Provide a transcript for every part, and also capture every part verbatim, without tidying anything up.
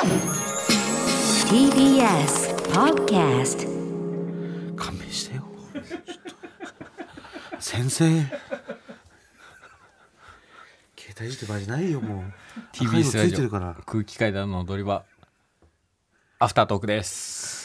ティービーエス Podcast。 勘弁してよ先生携帯いじって場合じゃないよ。もうティービーエス ラジオ赤いのついてるから空気階段の踊り場アフタートークです。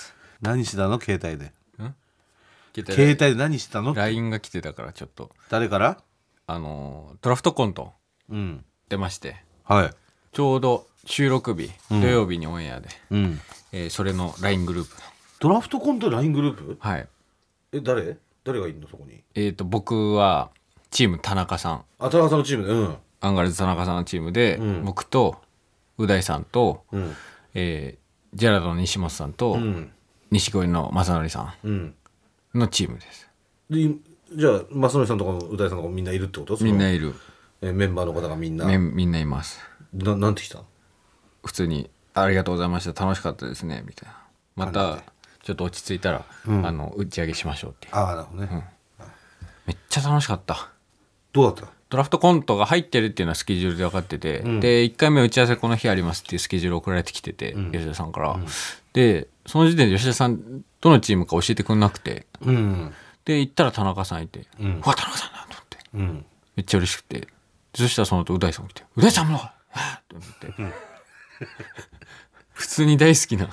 何してたの携帯で携携帯で何してたのライン が来てたからちょっと誰からあのドラフトコントうん出まして、 はいちょうど収録日、 うん土曜日にオンエアで、 うんえーそれの ライン グループ。 ドラフトコント ライン グループはい。 え誰誰がいるのそこに。 えっ、と僕はチーム田中さん、 あ田中さんのチームでうんアンガールズ田中さんのチームで、 うん僕とう大さんと、 うんえージェラードの西本さんと、 うん錦鯉の正則さうんんのチームです。 でじゃあ正則さんとかう大さんとかみんないるってこと？そのみんないる。 えメンバーの方がみんなめみんないます。 ななんて来た？ 普通にありがとうございました楽しかったですねみたいな。また感じでちょっと落ち着いたら、 うんあの打ち上げしましょうっていう。 ああなるほどね、 うんめっちゃ楽しかった。 どうだった？ ドラフトコントが入ってるっていうのはスケジュールで分かってて、 うんでいっかいめ打ち合わせこの日ありますっていうスケジュール送られてきてて、 うん吉田さんから、 うんでその時点で吉田さんどのチームか教えてくれなくて、 うんで行ったら田中さんいて、 ううんわ田中さんだと思ってうんめっちゃ嬉しくて、そしたらその後う大さんも来てう大さんもだからはぁって思って、 うん普通に大好きな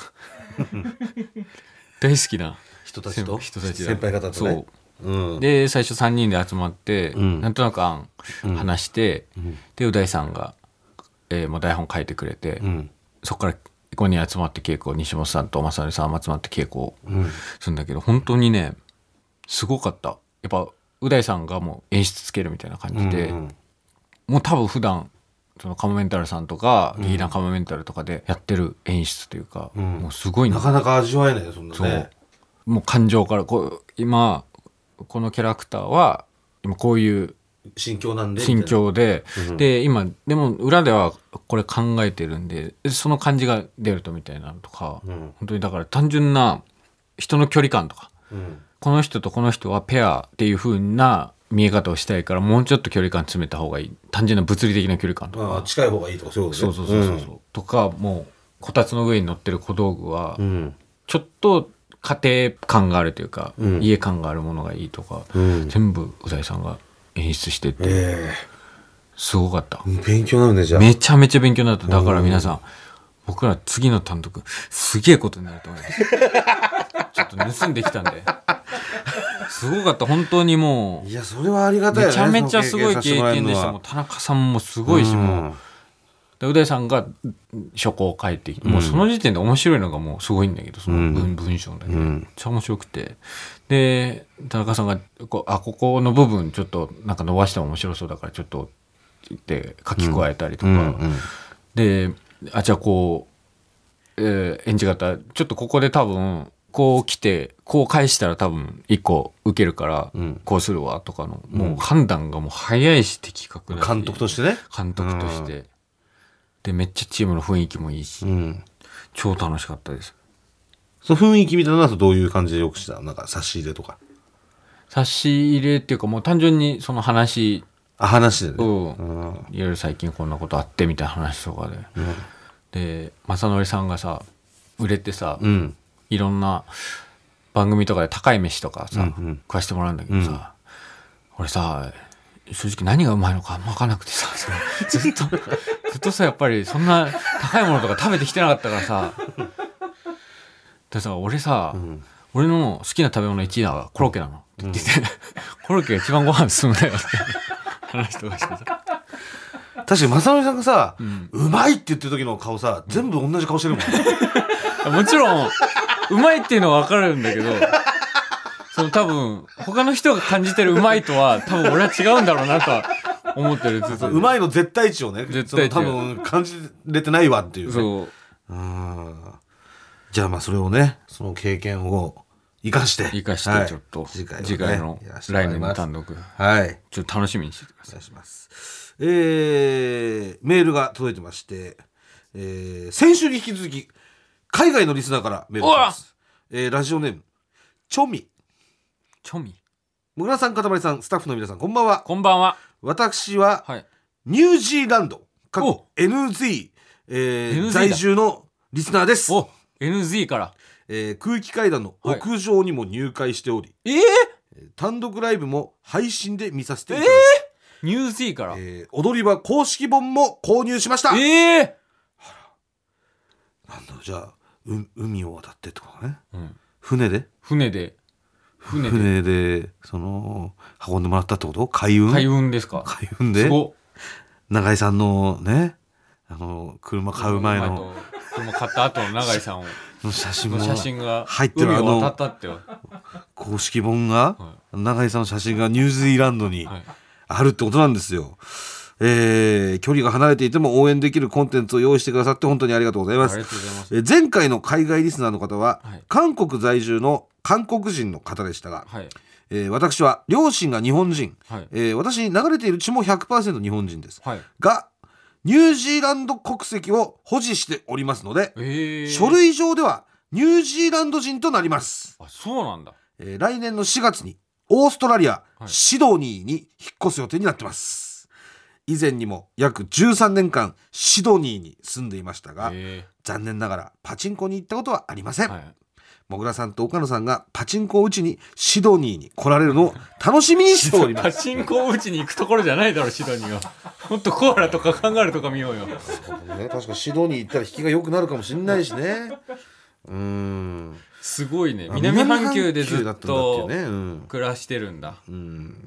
大好きな人たちと人たちだ先輩方とねそううんで最初さんにんで集まって、 うんなんとなく案うん話して、 うんでう大さんが、えーもう台本書いてくれて、 うんそこからごにん集まって稽古を西本さんと正則さんも集まって稽古をうんするんだけど、本当にねすごかった。やっぱう大さんがもう演出つけるみたいな感じで、 うんもう多分普段そのカモメンタルさんとか劇団カモメンタルとかでやってる演出というか、 うんもうすごいなかなか味わえないよそんなそうね。 もう感情からこう今このキャラクターは今こういう心境なんで心境で、 うんで今でも裏ではこれ考えてるんでその感じが出るとみたいなのとか、 うん本当にだから単純な人の距離感とか、 うんこの人とこの人はペアっていう風な見え方をしたいからもうちょっと距離感詰めた方がいい、単純な物理的な距離感とか、 ああ近い方がいいとかそういうことね。 そうそうそうそうそう、とかもうこたつの上に乗ってる小道具はうんちょっと家庭感があるというか、 うん家感があるものがいいとか、 うん全部う大さんが演出してってえすごかった。 え勉強になるねじゃあ。 めちゃめちゃ勉強になった。だから皆さん、僕ら次の単独すげえことになると思いますちょっと盗んできたんですごかった。本当にもいやそれはありがたいよね。 うめちゃめちゃすごい経験でした。もう田中さんもすごいし、もうでう大さんが書稿を書いてきて、もうその時点で面白いのがもうすごいんだけど、その文,、 うん、 文章だけで、 うんめっちゃ面白くて、で田中さんがこうあここの部分ちょっとなんか伸ばしたら面白そうだからちょっとって書き加えたりとか、 うんうんであじゃあこう、えー演じ方ちょっとここで多分こう来てこう返したら多分一個受けるからうんこうするわとかの、もう判断がもう早いし的確だし監督としてね。 監督として、でめっちゃチームの雰囲気もいいし、 うん超楽しかったです。 その雰囲気みたいなのはどういう感じでよくした？なんか差し入れとか。 差し入れっていうかもう単純にその話あ話でね。 を、 うんいわゆる最近こんなことあってみたいな話とかで、 うんで正則さんがさ売れてさ、 うんいろんな番組とかで高い飯とかさ、 うんうん食わしてもらうんだけどさ、うん、俺さ正直何がうまいのかあんま分かんなくてさずっとずっとさやっぱりそんな高いものとか食べてきてなかったからさでさ俺さ、うん、俺の好きな食べ物いちいはコロッケなのって言ってて、うん、コロッケが一番ご飯進むんだよって話とかしてさ確かに正則さんがさ、 うん、 うまいって言ってる時の顔さ全部同じ顔してるもん、 ね、もちろんうまいっていうのは分かるんだけどその多分他の人が感じてるうまいとは多分俺は違うんだろうなとは思ってる。ずっとうまいの絶対値をね絶対値多分感じれてないわっていう、ね、 そううんじゃあまあそれをねその経験を生かして生かしてちょっと、はい、次回、ね、次回の来年の単独はいちょっと楽しみにしてください。 お願いします。えー、メールが届いてまして、えー、先週に引き続き海外のリスナーからメールが来ます、えー、ラジオネームチョミチョミもぐらさんかたまりさんスタッフの皆さんこんばんは。 こんばんは。 私は、 はい、 ニュージーランド エヌゼット、えー、在住のリスナーです。 お エヌゼット から、 えー、空気階段の屋上にも入会しており、 はい、えー、単独ライブも配信で見させていただきます。 えー、ニューゼットから、 えー、踊り場公式本も購入しました。 えー、 なんだろう、じゃあう海を渡ってってことね、 うん、 船で船で船で船でその運んでもらったってこと？海運海運ですか？ 海運で永井さんのね、あの車買う前の車買った後の永井さんをの写真も写真が入ってる、あの海を渡ったって公式本が、はい、永井さんの写真がニュージーランドにあるってことなんですよ。えー、距離が離れていても応援できるコンテンツを用意してくださって本当にありがとうございます。 ありがとうございます。 えー、前回の海外リスナーの方は、 はい、 韓国在住の韓国人の方でしたが、 はい、 えー、私は両親が日本人、 はい、 えー、私に流れている血も ひゃくパーセント 日本人です、はい、がニュージーランド国籍を保持しておりますので、 えー、 書類上ではニュージーランド人となります。 あ、そうなんだ。 えー、来年のしがつにオーストラリア、はい、シドニーに引っ越す予定になってます。以前にも約じゅうさんねんかんシドニーに住んでいましたが、えー、残念ながらパチンコに行ったことはありません。はい、もぐらさんと岡野さんがパチンコを打ちにシドニーに来られるのを楽しみにしております。 パチンコを打ちに行くところじゃないだろシドニーは。もっとコアラとかカンガルーとか見ようよ。 ね、確かシドニー行ったら引きが良くなるかもしれないしね。うーん、 すごいね。南半球でずっと暮らしてるんだ。 うん、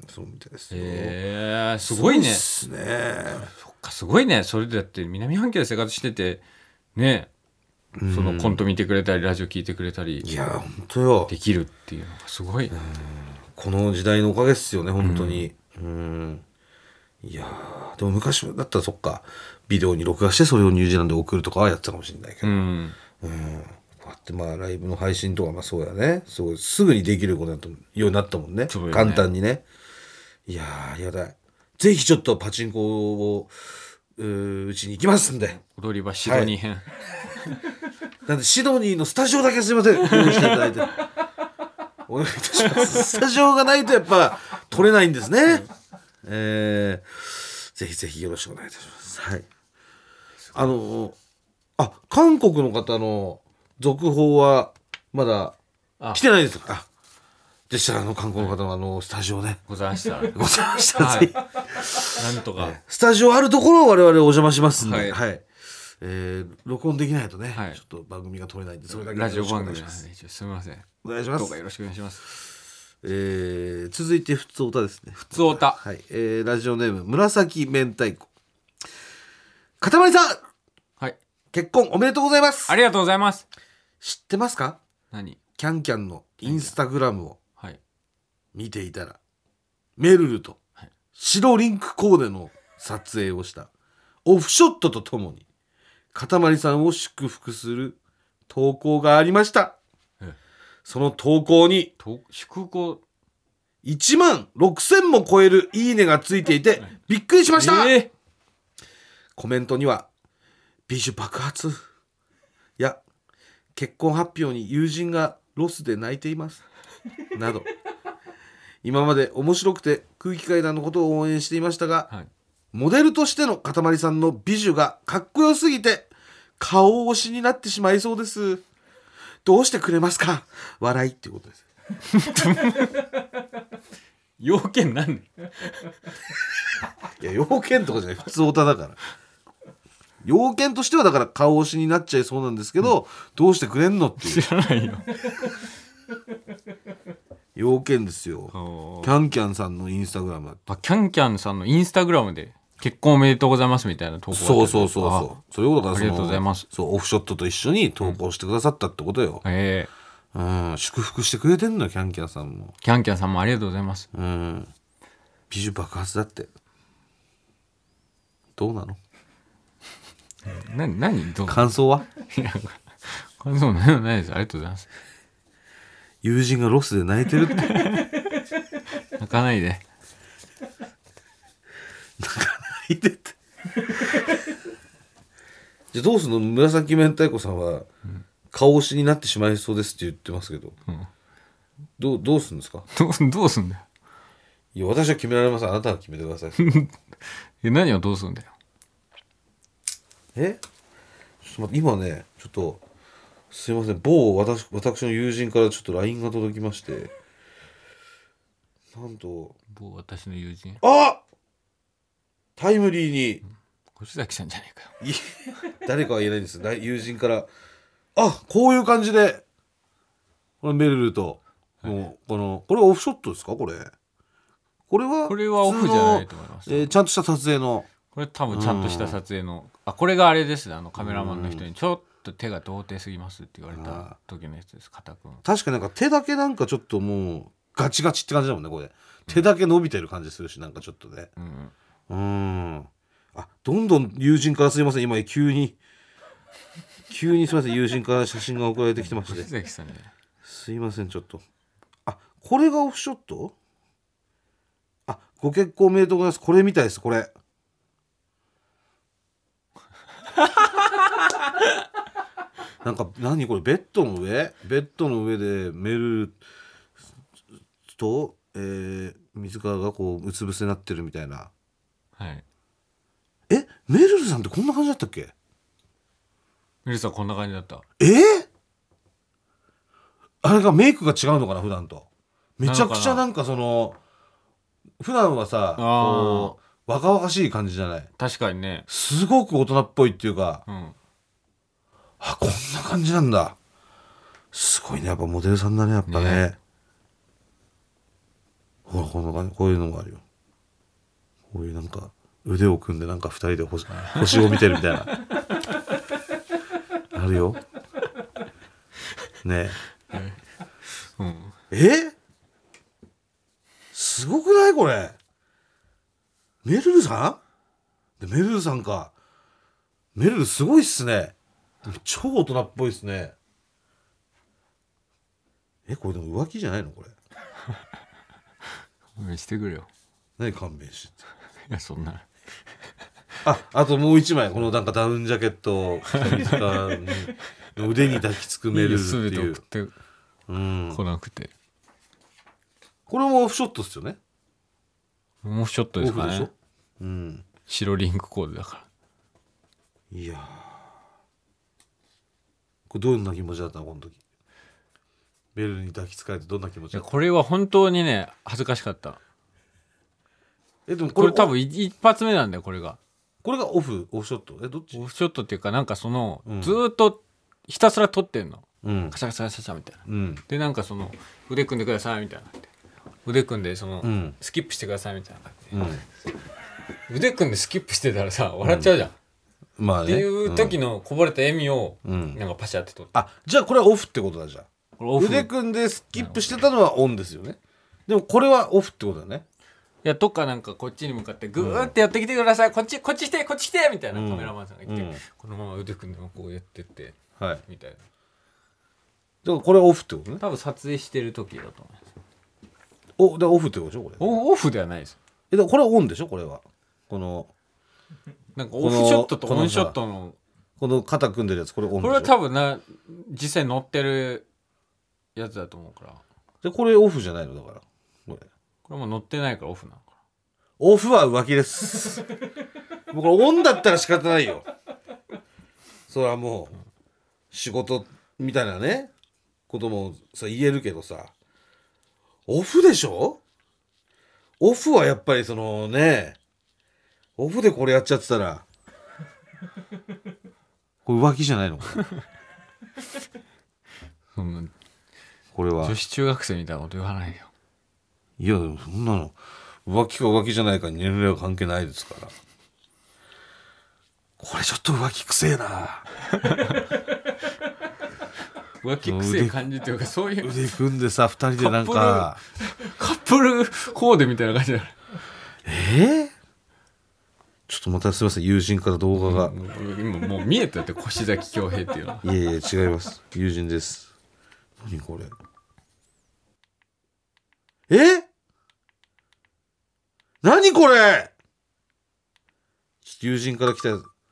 そうみたいですよ。 へー、すごいね。 すごいっすね。 そっか、すごいね。それでだって南半球で生活しててね、そのコント見てくれたりラジオ聞いてくれたり、 いや本当よ、 できるっていうのがすごい。 この時代のおかげっすよね本当に。うん、うん、いやでも昔だったらそっか、ビデオに録画してそれをニュージーランドで送るとかはやってたかもしれないけど、うん、うん、こうやってまあライブの配信とかまあそうやね、すごいすぐにできることだとようになったもん ね, ね簡単にね。いやありがたい。ぜひちょっとパチンコをうちに行きますんで、 踊り場シドニー編、はい、 なんでシドニーのスタジオだけすいません用意していただいてお願いいたします。スタジオがないとやっぱ撮れないんですね、うん、えー、ぜひぜひよろしくお願いいたします。はい、あのあ韓国の方の続報はまだ来てないですか？でしたらあの韓国の方のあのスタジオねございましたございました、はい、 なんとか、 ね、スタジオあるところを我々お邪魔しますんで、はいはい、えー、録音できないとね、はい、ちょっと番組が撮れないんでそれだけラジオ番組ですね。すみません、 お願いします。 どうかよろしくお願いします。 えー、続いてふつおたですね。 ふつおた、 はい、えー、ラジオネーム紫明太子。かたまりさん、 はい、 結婚おめでとうございます。 ありがとうございます。 知ってますか？ 何？ キャンキャンのインスタグラムを見ていたら、めるると白リンクコーデの撮影をしたオフショットとともにかたまりさんを祝福する投稿がありました。その投稿に祝福いちまんろくせんも超えるいいねがついていてびっくりしました、えー、コメントには美女爆発や結婚発表に友人がロスで泣いていますなど今まで面白くて空気階段のことを応援していましたが、はい、モデルとしてのかたまりさんの美女がかっこよすぎて顔推しになってしまいそうです。どうしてくれますか？笑いっていうことです要件なんでいや要件とかじゃない、普通オタだから。要件としてはだから顔推しになっちゃいそうなんですけど、うん、どうしてくれんのっていう。 知らないよ要件ですよ。キャンキャンさんのインスタグラムだって。 あ、キャンキャンさんのインスタグラムで結婚おめでとうございますみたいな投稿。 そうそうそうそうそういうことから、 ありがとうございます。 そうオフショットと一緒に投稿してくださったってことよ、 うん、えー、うん、祝福してくれてんのよキャンキャンさんも。 キャンキャンさんもありがとうございます。 うん、美女爆発だって。どうなの？ な何どう感想は？ いや感想ないないです。ありがとうございます。 友人がロスで泣いてるって泣かないで泣かないでってじゃあどうすんの？紫明太子さんは、うん、顔推しになってしまいそうですって言ってますけど、うん、どう、どうするんですか？ どう、どうすんだよ。 いや私は決められません。あなたが決めてくださいえ何をどうするんだよ。 えちょっと待って今ねちょっとすいません、某 私, 私の友人からちょっと ライン が届きまして、なんと某私の友人、 あタイムリーに越崎さんじゃねえかよ。 い誰かは言えないんですよ。友人からあこういう感じでこのメルルと、はい、もうこのこれはオフショットですか？これこれはこれはオフじゃないと思います、 えー、ちゃんとした撮影の、 これ多分ちゃんとした撮影の、あこれがあれですね、あのカメラマンの人にちょっと手が童貞すぎますって言われた時のやつです。肩くん確かになんか手だけなんかちょっともうガチガチって感じだもんね。これ手だけ伸びてる感じするし、なんかちょっとね、うん、うんあどんどん友人からすいません、今急に急にすいません、友人から写真が送られてきてまして、 ね、 すいません、ちょっとあこれがオフショット、あご結婚おめでとうございます、これみたいです、これなんか何これ、ベッドの上ベッドの上でメルと、えー、水川がこううつ伏せになってるみたいな、 はい、 えメルルさんってこんな感じだったっけ？ メルルさんこんな感じだった。 えー、あれがメイクが違うのかな、普段と。めちゃくちゃなんかその普段はさこう若々しい感じじゃない。 確かにね、 すごく大人っぽいっていうか、うん、あこんな感じなんだ。すごいね、やっぱモデルさんだね、やっぱね。ねほらこんな感じ、こういうのもあるよ。こういうなんか腕を組んでなんかふたりで 星, 星を見てるみたいなあるよねえ、うん、えすごくないこれ。メルルさんでメルルさんか。メルルすごいっすね。超大人っぽいっすね。えこれでも浮気じゃないのこれ勘弁してくれよ。 何勘弁してっていやそんなああともう一枚、このなんかダウンジャケットの腕に抱きつくメルルっていう、 全て送ってこなくて、うん、 これもオフショットっすよね。 オフショットですかね。 オフでしょ、うん、 白リンクコードだから。 いやこれどんな気持ちだったのこの時。メルルに抱きつかれてどんな気持ちだったの？ これは本当にね恥ずかしかった。 えでもこれ、これ多分一発目なんだよ。これがこれがオフオフショット、えどっち？ オフショットっていうかなんかその、うん、ずっとひたすら撮ってんの、うん、カシャカシャカシャみたいな、うん、でなんかその腕組んでくださいみたいな、腕組んでその、うん、スキップしてくださいみたいな感じで、うん、腕組んでスキップしてたらさ笑っちゃうじゃん、うんまあね、っていう時のこぼれた笑みを、うん、なんかパシャって撮って、 あじゃあこれはオフってことだ。じゃあ腕組んでスキップしてたのはオンですよね。でもこれはオフってことだね。 いやとかなんかこっちに向かってグーってやってきてください、うん、こっちこっち来てこっち来てみたいなカメラマンさんが言って、うん、このまま腕組んでもこうやってって、はい、みたいな。だからこれはオフってことね。 多分撮影してる時だと思います。 おでオフってことでしょこれ。 オフではないです。 えだからこれはオンでしょこれは。このなんかオフショットとオンショットのこの肩組んでるやつ、これオンでしょ。 これは多分な実際乗ってるやつだと思うから。 でこれオフじゃないのだから。これこれも乗ってないからオフなのかな。 オフは浮気ですもうこれオンだったら仕方ないよ。それはもう仕事みたいなねこともさ言えるけどさ、オフでしょ。オフはやっぱりそのね、オフでこれやっちゃってたらこれ浮気じゃないのかなそんなこれは女子中学生みたいなこと言わないよ。 いやでもそんなの浮気か浮気じゃないかに年齢は関係ないですから。これちょっと浮気くせえな浮気くせえ感じというかそういう腕組んでさふたりでなんかカップルコーデみたいな感じだ。 えー、ちょっとまたすみません、友人から動画が、うん、 今もう見えたって越崎恭平っていうの。 いやいや違います、友人です。何これえ何これちょっと友人から来た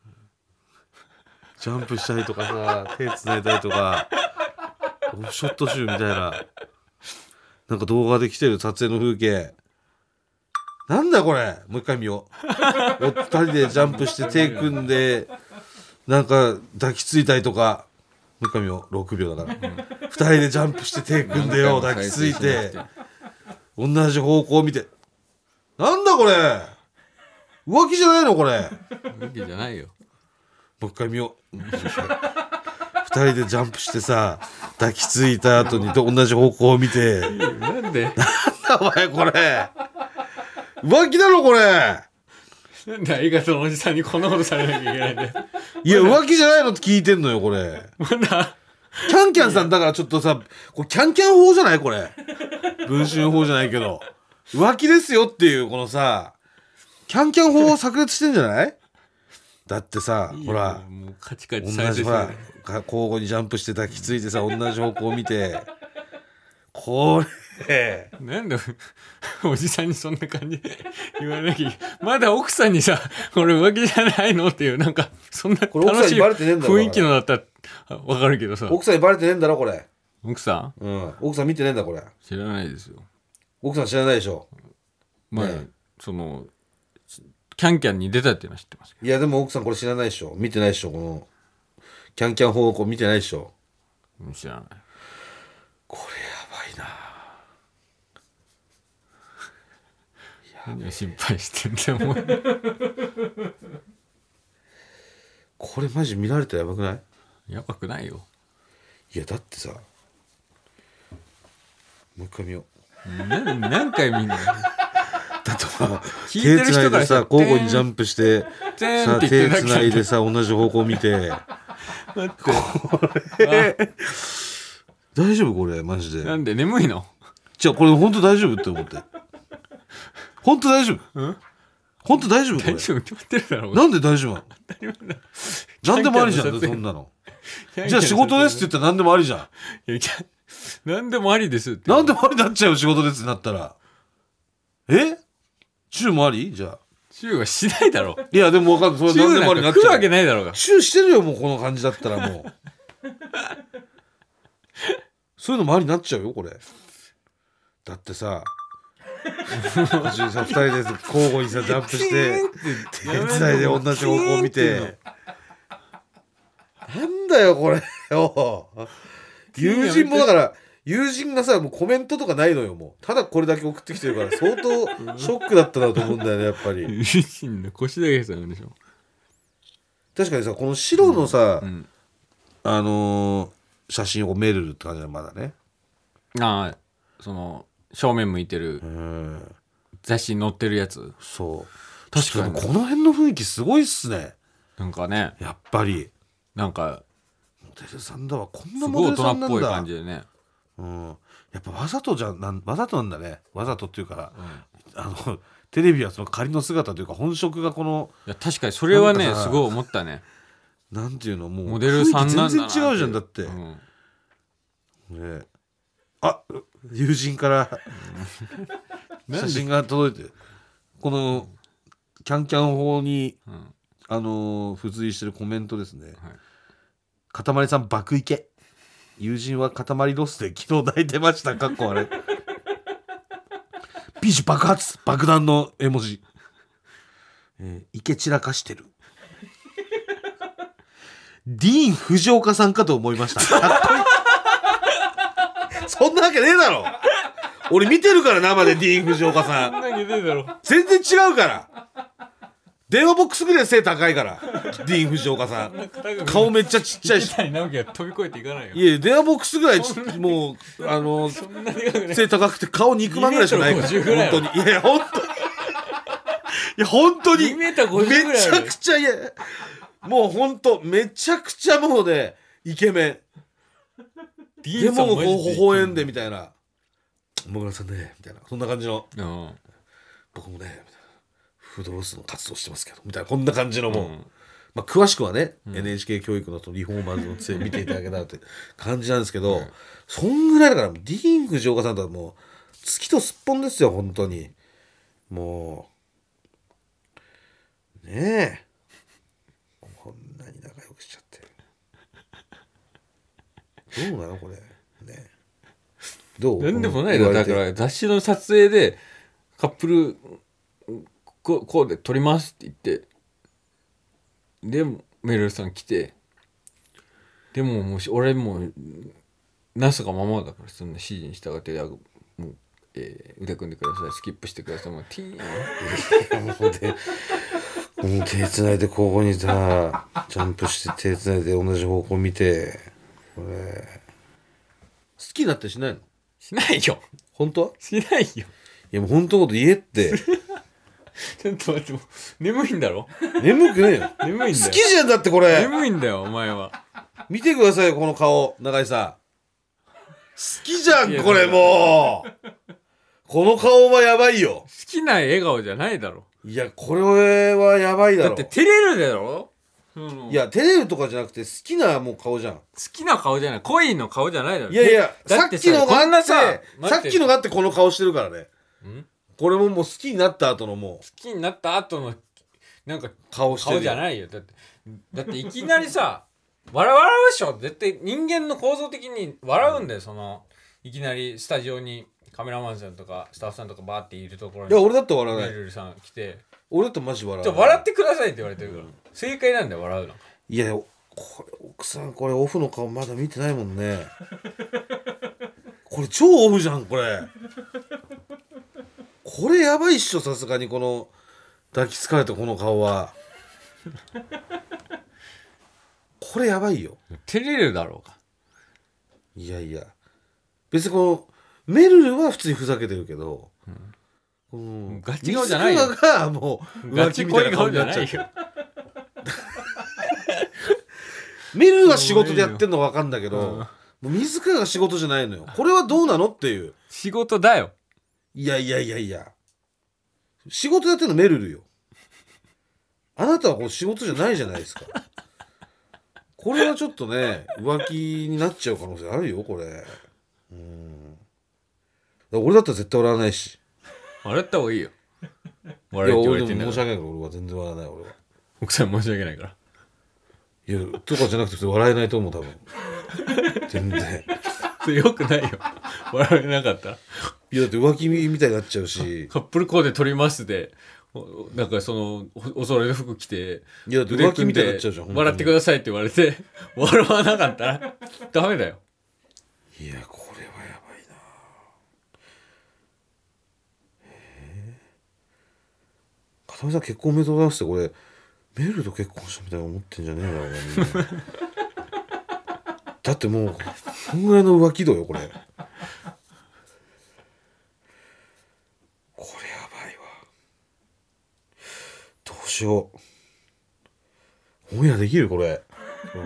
ジャンプしたりとかさ手つないだりとかオフショット集みたいななんか動画で来てる撮影の風景なんだこれ。もう一回見ようお二人でジャンプして手組んでなんか抱きついたりとかう一回見ようろくびょうだから、うん、ふたりでジャンプして手組んでよ抱きついて同じ方向を見てなんだこれ浮気じゃないのこれ浮気じゃないよもう一回見ようふたりでジャンプしてさ抱きついた後に同じ方向を見てなんでなんだお前これ浮気だろこれなんで相方のおじさんにこんなことされなきゃいけないんだよいや浮気じゃないのって聞いてんのよこれまだキャンキャンさんだからちょっとさこれキャンキャン法じゃないこれ文春法じゃないけど浮気ですよっていうこのさキャンキャン法を炸裂してんじゃないだってさほらもうカチカチ同じほら交互にジャンプして抱きついてさ同じ方向を見てこれなんでおじさんにそんな感じで言わなきゃまだ奥さんにさこれ浮気じゃないのっていうなんかそんな楽しい雰囲気のだったら分かるけどさ奥さんにバレてねえんだろこれ奥さん、うん、奥さん見てねえんだこれ知らないですよ奥さん知らないでしょ前、ね、そのキャンキャンに出たっていうのは知ってますけどいやでも奥さんこれ知らないでしょ見てないでしょこのキャンキャン方向見てないでしょ知らないこれやばいな何を心配してんだよこれマジ見られたらやばくないやばくないよいやだってさもう一回見よう何, 何回見んのだってまあ手つないでさ交互にジャンプしてさ手つないでさ同じ方向見てこれ大丈夫これマジでなんで眠いのじゃあこれ本当大丈夫って思って本当大丈夫、うん、本当大丈夫これ大丈夫決まってるだろなんで大丈夫なの何でもありじゃんそんなのじゃあ仕事ですって言ったら何でもありじゃんいや何でもありですって何でもありになっちゃう仕事ですってなったらえチューもありじゃあチューはしないだろいやでも分かんないそれ何でもありになっちゃう食うわけないだろうがチューしてるよもうこの感じだったらもうそういうのもありになっちゃうよこれだってさふたりで交互にさジャンプして手つないで同じ方向を見てなんだよこれよ友人もだから友人がさもうコメントとかないのよもうただこれだけ送ってきてるから相当ショックだったなと思うんだよねやっぱり友人の腰だけさんでしょ確かにさこの白のさ、 うんうん、 あのー、写真をめるって感じだまだねああその正面向いてる雑誌に載ってるやつそう確かにこの辺の雰囲気すごいっすねなんかねやっぱりなんかモデルさんだわこんなモデルさんなんだすごい大人っぽい感じでね、 うん、やっぱわざとじゃなんわざとなんだねわざとっていうか、うん、あのテレビはその仮の姿というか本職がこのいや確かにそれはねすごい思ったねなんていうのもうモデルさんなんだな全然違うじゃんだって、うんね、あ友人から写真が届いてこのキャンキャン法に、うん、あの付随してるコメントですね、はい、かたまりさん爆イケ友人はかたまりロスで昨日泣いてましたかっこあれビジュ爆発爆弾の絵文字、えー、イケ散らかしてるディーン・藤岡さんかと思いましたかっこいいそんなわけねえだろ俺見てるから生でディーン・藤岡さんそんなわけねえだろ全然違うから電話ボックスぐらい背高いからディーン・藤岡さん顔めっちゃちっちゃいし池谷直樹は飛び越えていかないよいや電話ボックスぐらいもうあの背高くて顔肉まんぐらいしかないから本当にいや本当にいや本当にめちゃくちゃいやもう本当めちゃくちゃもうねイケメンでもこう微笑んでみたいなもぐらさんねみたいなそんな感じの、うん、僕もねみたいなフードロスの活動してますけどみたいなこんな感じのもう、うんまあ、詳しくはね、うん、エヌエイチケー 教育のとリフォーマーズの杖見ていただけたらって感じなんですけど、うん、そんぐらいだからディーン・藤岡さんとはもう月とすっぽんですよ本当にもうねえこんなに仲良くしちゃってどうなのこれねどうなんでもないだだから雑誌の撮影でカップルこ う, こうで撮りますって言ってでメルルさん来てでももし俺もうなすがままだからそんな指示に従ってもう、えー、腕組んでくださいスキップしてくださいもうティーンもうでもう手つないで交互にさジャンプして手つないで同じ方向見てこれ好きになったりしないの？ しないよ。 本当は？ しないよ。 いやもう本当のこと言えってちょっと待ってもう眠いんだろ？ 眠くねえよ。 眠いんだよ。 好きじゃんだってこれ。 眠いんだよお前は。 見てくださいよこの顔中井さん。好きじゃんこれもう。この顔はやばいよ。 好きな笑顔じゃないだろ。 いやこれはやばいだろ。 だって照れるだろ。 いや照れるとかじゃなくて好きなもう顔じゃん。好きな顔じゃない恋の顔じゃないだろ。 いやいやだってさっきのがあってささっきのがあってこの顔してるからね。んこれももう好きになった後のもう好きになった後のなんか顔してる顔じゃないよ。だってだっていきなりさ笑笑うでしょ。絶対人間の構造的に笑うんだよ。そのいきなりスタジオにカメラマンさんとかスタッフさんとかバーっているところにいや俺だって笑わない。 めるるさん来て俺だってマジ笑わない。 じゃ笑ってくださいって言われてるから、うん、正解なんだよ笑うの。 いやこれ奥さんこれオフの顔まだ見てないもんねこれ超オフじゃんこれこれやばいっしょさすがにこの抱きつかれたこの顔はこれやばいよ。 照れるだろうか。 いやいや別にこのメルルは普通にふざけてるけど、うん、 ガチ顔じゃないよ。 水川がもう浮気みたいな顔になっちゃう。メルルは仕事でやってんの分かんだけど、うん、もう水川が仕事じゃないのよ。これはどうなのっていう。 仕事だよ。 いやいやいやいや仕事やってんのメルルよ。あなたはこう仕事じゃないじゃないですか。これはちょっとね浮気になっちゃう可能性あるよこれ。うん俺だったら絶対笑わないし。 笑った方がいいよ。 笑いって言われてんだから。いや俺でも申し訳ないから俺は全然笑わない。俺は奥さん申し訳ないから。 いやとかじゃなくて笑えないと思う多分全然それよくないよ笑えなかったら。 いやだって浮気みたいになっちゃうしカップルコーデ撮りますでなんかそのお揃いの服着ていやだって浮気みたいになっちゃうじゃん。 笑ってくださいって言われて笑わなかったらダメだよ。 いやこれはやばいな。えー、片目さん結婚おめでとうございますってこれメールと結婚したみたいに思ってんじゃねえだろうなだってもうこんぐらいの浮気度よこれ。これやばいわ。どうしようオンエアできるこれ、うん、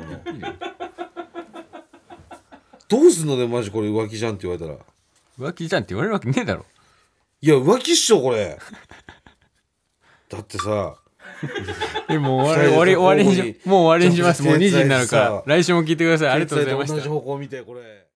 どうすんのねマジこれ浮気じゃんって言われたら。 浮気じゃんって言われるわけねえだろ。 いや浮気っしょこれだってさでも終わり終わり終わりにしもう終わりにします。もうにじになるから来週も聞いてください。ありがとうございました。 同じ方向見てこれ